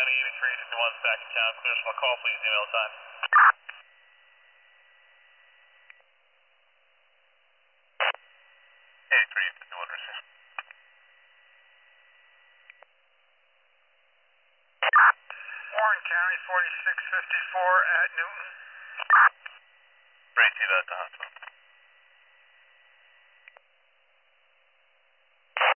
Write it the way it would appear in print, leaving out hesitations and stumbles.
County 8351's back in town. Clears from a call, please email time. Warren County 4654 at Newton. Great, see that at the hospital.